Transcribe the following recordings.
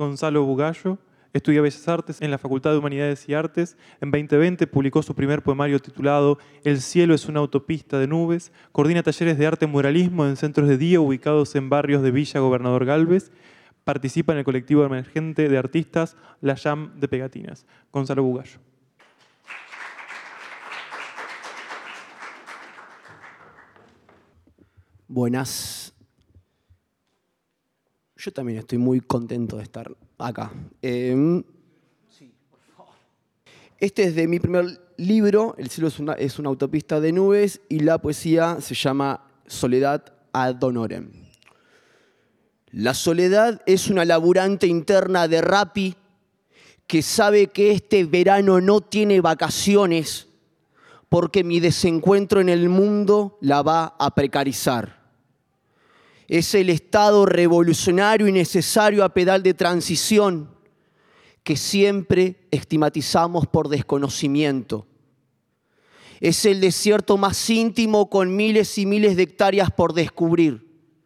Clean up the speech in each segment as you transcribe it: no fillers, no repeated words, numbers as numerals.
Gonzalo Bugallo. Estudia Bellas Artes en la Facultad de Humanidades y Artes. En 2020 publicó su primer poemario titulado El cielo es una autopista de nubes. Coordina talleres de arte muralismo en centros de día ubicados en barrios de Villa Gobernador Galvez. Participa en el colectivo emergente de artistas La Jam de Pegatinas. Gonzalo Bugallo. Buenas. Yo también estoy muy contento de estar acá. Este es de mi primer libro, El cielo es una autopista de nubes, y la poesía se llama Soledad ad honorem. La soledad es una laburante interna de Rappi que sabe que este verano no tiene vacaciones porque mi desencuentro en el mundo la va a precarizar. Es el estado revolucionario y necesario a pedal de transición que siempre estigmatizamos por desconocimiento. Es el desierto más íntimo con miles y miles de hectáreas por descubrir.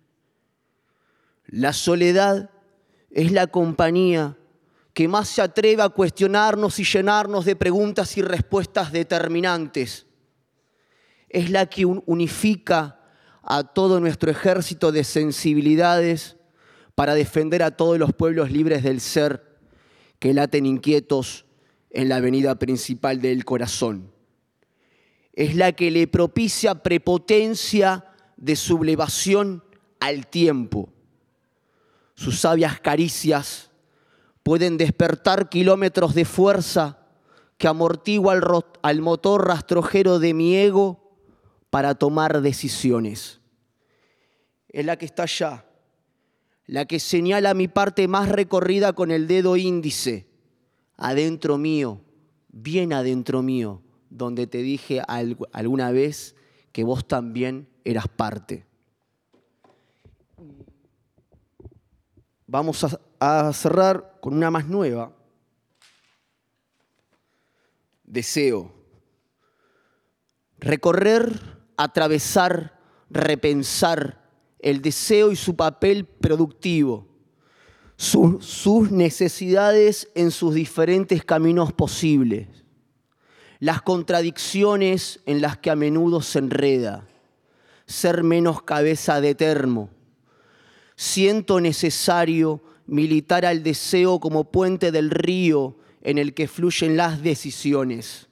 La soledad es la compañía que más se atreve a cuestionarnos y llenarnos de preguntas y respuestas determinantes. Es la que unifica a todo nuestro ejército de sensibilidades para defender a todos los pueblos libres del ser que laten inquietos en la avenida principal del corazón. Es la que le propicia prepotencia de sublevación al tiempo. Sus sabias caricias pueden despertar kilómetros de fuerza que amortigua al motor rastrojero de mi ego para tomar decisiones. Es la que está allá, la que señala mi parte más recorrida con el dedo índice, adentro mío, bien adentro mío, donde te dije alguna vez que vos también eras parte. Vamos a cerrar con una más nueva. Deseo. Recorrer, atravesar, repensar el deseo y su papel productivo, sus necesidades en sus diferentes caminos posibles, las contradicciones en las que a menudo se enreda, ser menos cabeza de termo. Siento necesario militar al deseo como puente del río en el que fluyen las decisiones.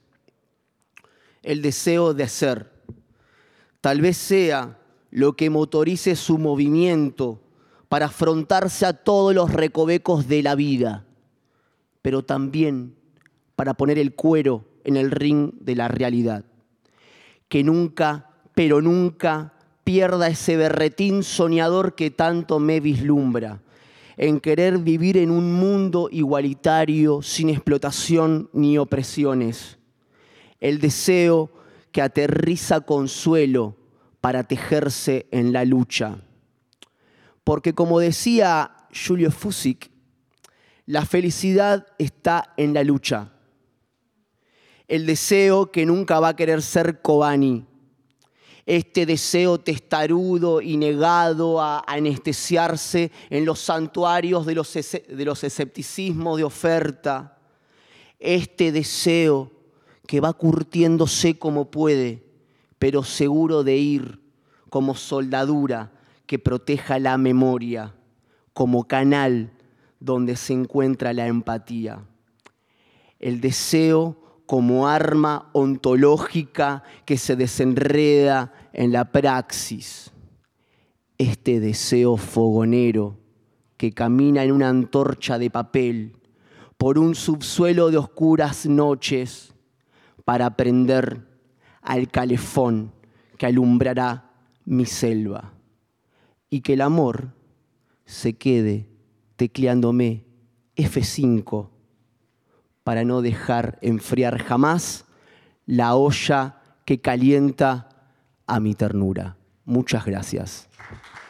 El deseo de ser. Tal vez sea lo que motorice su movimiento para afrontarse a todos los recovecos de la vida, pero también para poner el cuero en el ring de la realidad. Que nunca, pero nunca, pierda ese berretín soñador que tanto me vislumbra, en querer vivir en un mundo igualitario, sin explotación ni opresiones. El deseo que aterriza consuelo para tejerse en la lucha. Porque como decía Julio Fusik, la felicidad está en la lucha. El deseo que nunca va a querer ser Kobani. Este deseo testarudo y negado a anestesiarse en los santuarios de los escepticismos de oferta. Este deseo que va curtiéndose como puede, pero seguro de ir como soldadura que proteja la memoria, como canal donde se encuentra la empatía. El deseo como arma ontológica que se desenreda en la praxis. Este deseo fogonero que camina en una antorcha de papel por un subsuelo de oscuras noches para prender al calefón que alumbrará mi selva. Y que el amor se quede tecleándome F5 para no dejar enfriar jamás la olla que calienta a mi ternura. Muchas gracias.